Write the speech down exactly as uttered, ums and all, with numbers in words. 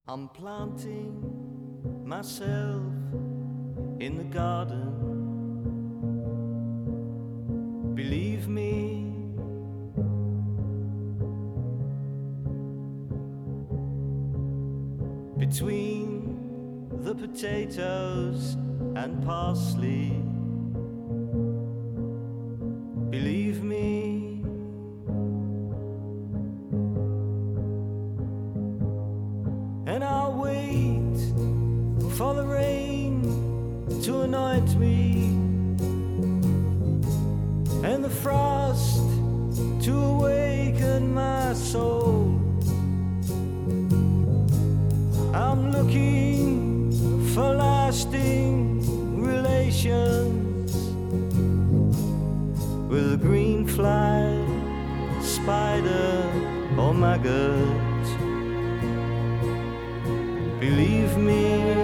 I'm planting myself in the garden. Believe me, between the potatoes and parsley. Believe me, and I'll wait for the rain to anoint me, and the frost to awaken my soul. I'm looking for lasting relations with a green fly, spider or maggot. Believe me,